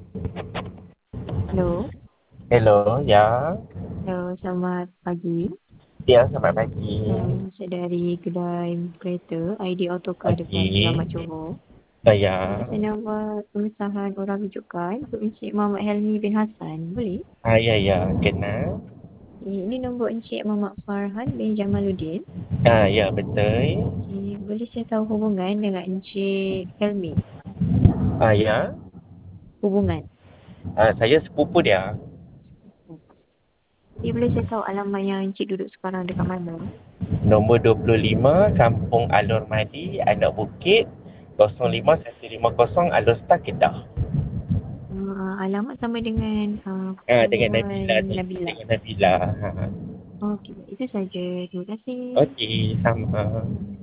Hello, Hello, ya. hello, selamat pagi. Ya, selamat pagi. Saya dari kedai kereta ID Autocar dekat Okey. Selamat Johor. Saya. Saya nak buat pengesahan orang rujukan untuk Encik Muhammad Helmi bin Hassan. Boleh? Ya, kenal. Ini nombor Encik Muhammad Farhan bin Jamaluddin. Ya, betul. Boleh saya tahu hubungan dengan Encik Helmi? Ya. Hubungan. Saya sepupu dia. Boleh saya tahu alamat yang Encik duduk sekarang dekat mana? Nombor 25, Kampung Alor Madi, Anak Bukit, Hmm. 05150 Alor Star, Kedah. Alamat sama dengan Dengan Puan Nabila tu. Nabila. Dengan Nabila. Okey, itu saja. Terima kasih. Okey, sama.